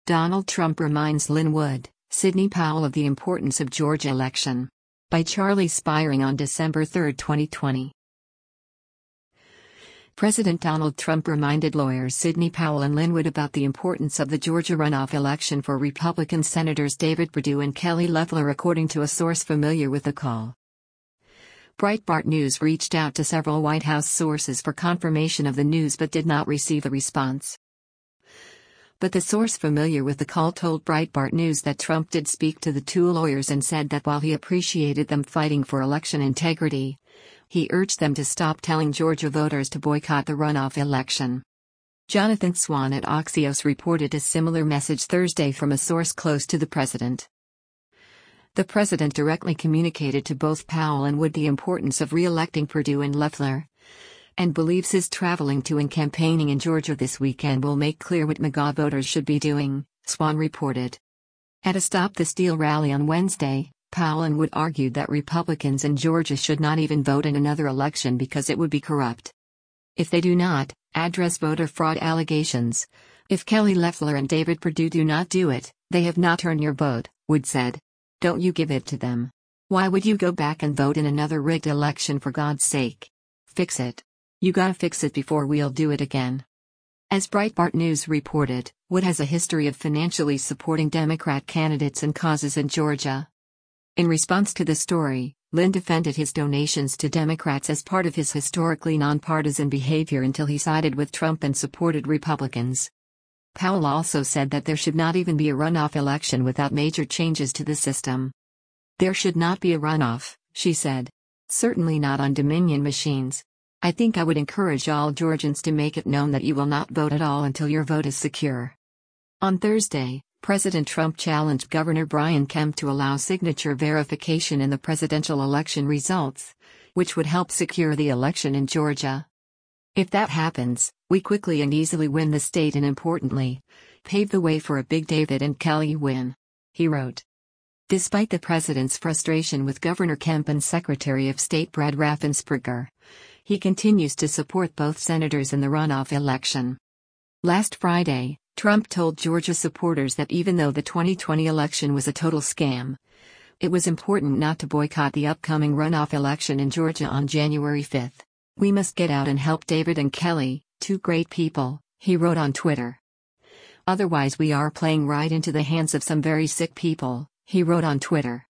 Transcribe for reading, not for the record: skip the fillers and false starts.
Donald Trump reminds Lin Wood, Sidney Powell of the importance of Georgia election. By Charlie Spiring on December 3, 2020. President Donald Trump reminded lawyers Sidney Powell and Lin Wood about the importance of the Georgia runoff election for Republican Senators David Perdue and Kelly Loeffler, according to a source familiar with the call. Breitbart News reached out to several White House sources for confirmation of the news but did not receive a response. But the source familiar with the call told Breitbart News that Trump did speak to the two lawyers and said that while he appreciated them fighting for election integrity, he urged them to stop telling Georgia voters to boycott the runoff election. Jonathan Swan at Axios reported a similar message Thursday from a source close to the president. The president directly communicated to both Powell and Wood the importance of re-electing Perdue and Loeffler, and believes his traveling to and campaigning in Georgia this weekend will make clear what MAGA voters should be doing, Swan reported. At a Stop the Steal rally on Wednesday, Powell and Wood argued that Republicans in Georgia should not even vote in another election because it would be corrupt. If they do not address voter fraud allegations, if Kelly Loeffler and David Perdue do not do it, they have not earned your vote, Wood said. Don't you give it to them. Why would you go back and vote in another rigged election, for God's sake? Fix it. You gotta fix it before we'll do it again. As Breitbart News reported, Wood has a history of financially supporting Democrat candidates and causes in Georgia. In response to the story, Lin defended his donations to Democrats as part of his historically nonpartisan behavior until he sided with Trump and supported Republicans. Powell also said that there should not even be a runoff election without major changes to the system. There should not be a runoff, she said. Certainly not on Dominion machines. I think I would encourage all Georgians to make it known that you will not vote at all until your vote is secure. On Thursday, President Trump challenged Governor Brian Kemp to allow signature verification in the presidential election results, which would help secure the election in Georgia. If that happens, we quickly and easily win the state and, importantly, pave the way for a big David and Kelly win, he wrote. Despite the president's frustration with Governor Kemp and Secretary of State Brad Raffensperger, he continues to support both senators in the runoff election. Last Friday, Trump told Georgia supporters that even though the 2020 election was a total scam, it was important not to boycott the upcoming runoff election in Georgia on January 5. We must get out and help David and Kelly, two great people, he wrote on Twitter. Otherwise we are playing right into the hands of some very sick people, he wrote on Twitter.